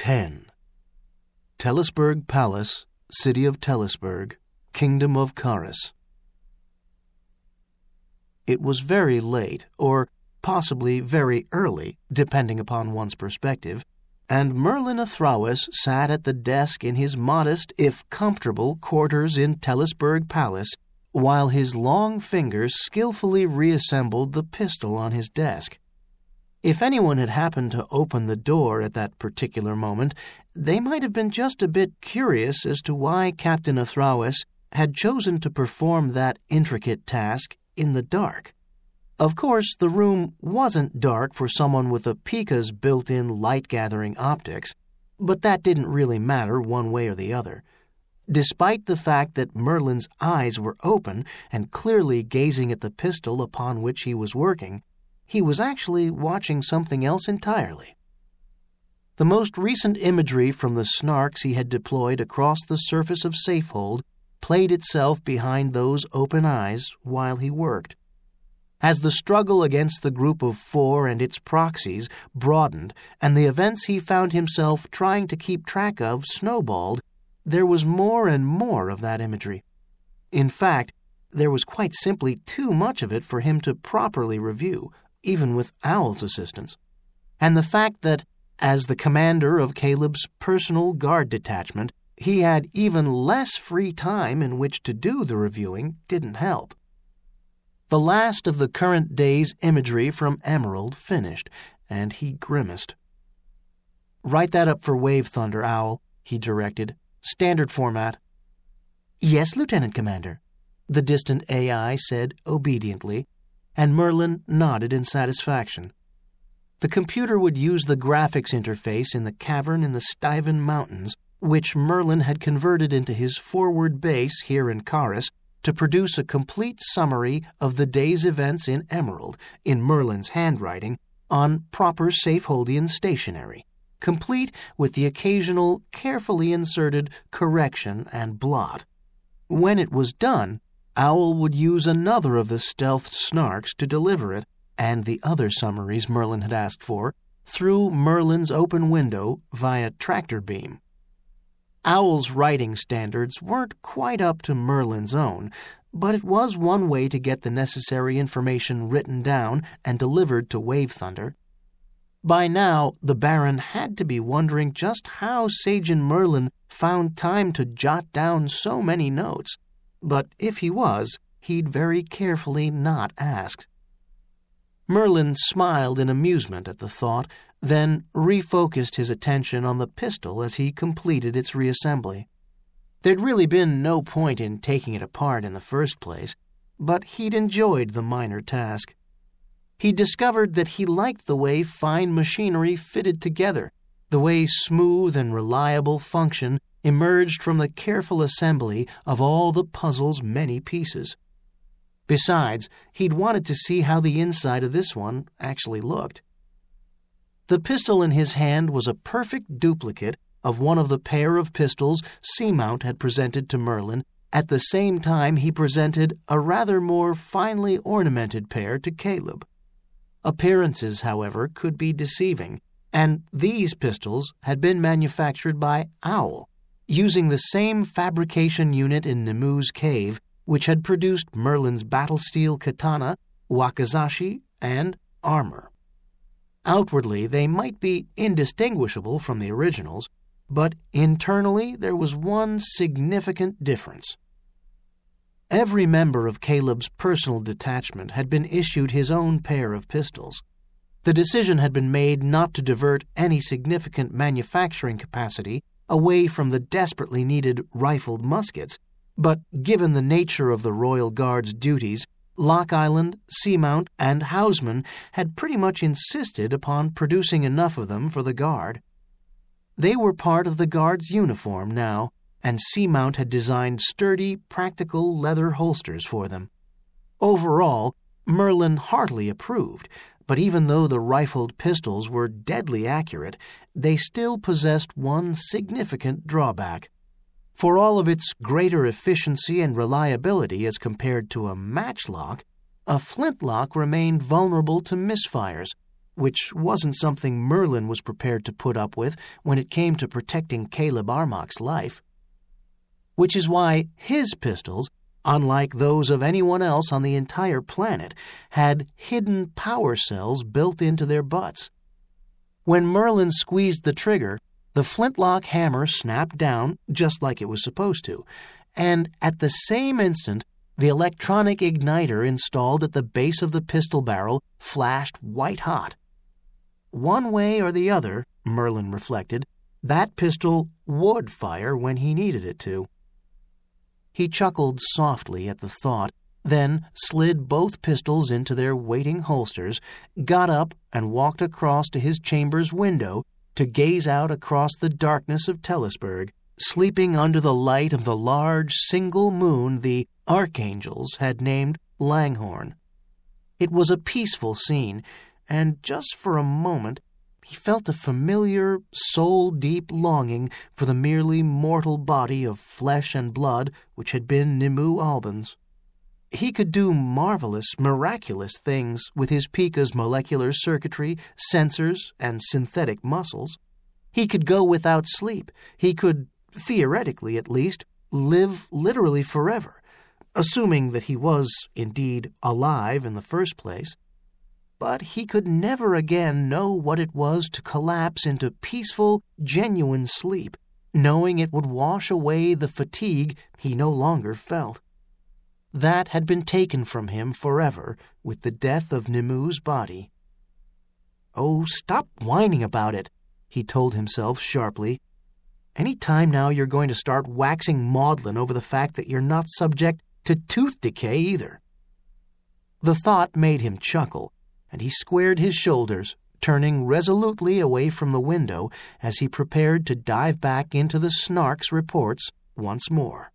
10. Telesburg Palace, City of Telesburg, Kingdom of Karis. It was very late, or possibly very early, depending upon one's perspective, and Merlin Athrawis sat at the desk in his modest, if comfortable, quarters in Telesburg Palace, while his long fingers skillfully reassembled the pistol on his desk. If anyone had happened to open the door at that particular moment, they might have been just a bit curious as to why Captain Athrawis had chosen to perform that intricate task in the dark. Of course, the room wasn't dark for someone with a Pika's built-in light-gathering optics, but that didn't really matter one way or the other. Despite the fact that Merlin's eyes were open and clearly gazing at the pistol upon which he was working, he was actually watching something else entirely. The most recent imagery from the snarks he had deployed across the surface of Safehold played itself behind those open eyes while he worked. As the struggle against the Group of Four and its proxies broadened and the events he found himself trying to keep track of snowballed, there was more and more of that imagery. In fact, there was quite simply too much of it for him to properly review, even with Owl's assistance. And the fact that, as the commander of Caleb's personal guard detachment, he had even less free time in which to do the reviewing didn't help. The last of the current day's imagery from Emerald finished, and he grimaced. "Write that up for Wave Thunder, Owl," he directed. "Standard format." "Yes, Lieutenant Commander," the distant AI said obediently, and Merlin nodded in satisfaction. The computer would use the graphics interface in the cavern in the Stiven Mountains, which Merlin had converted into his forward base here in Karis, to produce a complete summary of the day's events in Emerald, in Merlin's handwriting, on proper Safeholdian stationery, complete with the occasional carefully inserted correction and blot. When it was done, Owl would use another of the stealthed snarks to deliver it, and the other summaries Merlin had asked for, through Merlin's open window via tractor beam. Owl's writing standards weren't quite up to Merlin's own, but it was one way to get the necessary information written down and delivered to Wave Thunder. By now, the Baron had to be wondering just how Sagen Merlin found time to jot down so many notes, but if he was, he'd very carefully not asked. Merlin smiled in amusement at the thought, then refocused his attention on the pistol as he completed its reassembly. There'd really been no point in taking it apart in the first place, but he'd enjoyed the minor task. He discovered that he liked the way fine machinery fitted together, the way smooth and reliable function emerged from the careful assembly of all the puzzle's many pieces. Besides, he'd wanted to see how the inside of this one actually looked. The pistol in his hand was a perfect duplicate of one of the pair of pistols Seamount had presented to Merlin at the same time he presented a rather more finely ornamented pair to Caleb. Appearances, however, could be deceiving, and these pistols had been manufactured by Owl, using the same fabrication unit in Nemu's cave which had produced Merlin's battle-steel katana, wakizashi, and armor. Outwardly, they might be indistinguishable from the originals, but internally there was one significant difference. Every member of Caleb's personal detachment had been issued his own pair of pistols. The decision had been made not to divert any significant manufacturing capacity away from the desperately needed rifled muskets, but given the nature of the Royal Guard's duties, Lock Island, Seamount, and Houseman had pretty much insisted upon producing enough of them for the Guard. They were part of the Guard's uniform now, and Seamount had designed sturdy, practical leather holsters for them. Overall, Merlin heartily approved, but even though the rifled pistols were deadly accurate, they still possessed one significant drawback. For all of its greater efficiency and reliability as compared to a matchlock, a flintlock remained vulnerable to misfires, which wasn't something Merlin was prepared to put up with when it came to protecting Caleb Armag's life. Which is why his pistols, unlike those of anyone else on the entire planet, had hidden power cells built into their butts. When Merlin squeezed the trigger, the flintlock hammer snapped down just like it was supposed to, and at the same instant, the electronic igniter installed at the base of the pistol barrel flashed white-hot. One way or the other, Merlin reflected, that pistol would fire when he needed it to. He chuckled softly at the thought, then slid both pistols into their waiting holsters, got up and walked across to his chamber's window to gaze out across the darkness of Telesburg, sleeping under the light of the large single moon the archangels had named Langhorn. It was a peaceful scene, and just for a moment he felt a familiar, soul-deep longing for the merely mortal body of flesh and blood which had been Nimue Albin's. He could do marvelous, miraculous things with his Pika's molecular circuitry, sensors, and synthetic muscles. He could go without sleep. He could, theoretically at least, live literally forever, assuming that he was, indeed, alive in the first place. But he could never again know what it was to collapse into peaceful, genuine sleep, knowing it would wash away the fatigue he no longer felt. That had been taken from him forever with the death of Nimue's body. "Oh, stop whining about it," he told himself sharply. "Any time now you're going to start waxing maudlin over the fact that you're not subject to tooth decay either." The thought made him chuckle, and he squared his shoulders, turning resolutely away from the window as he prepared to dive back into the Snark's reports once more.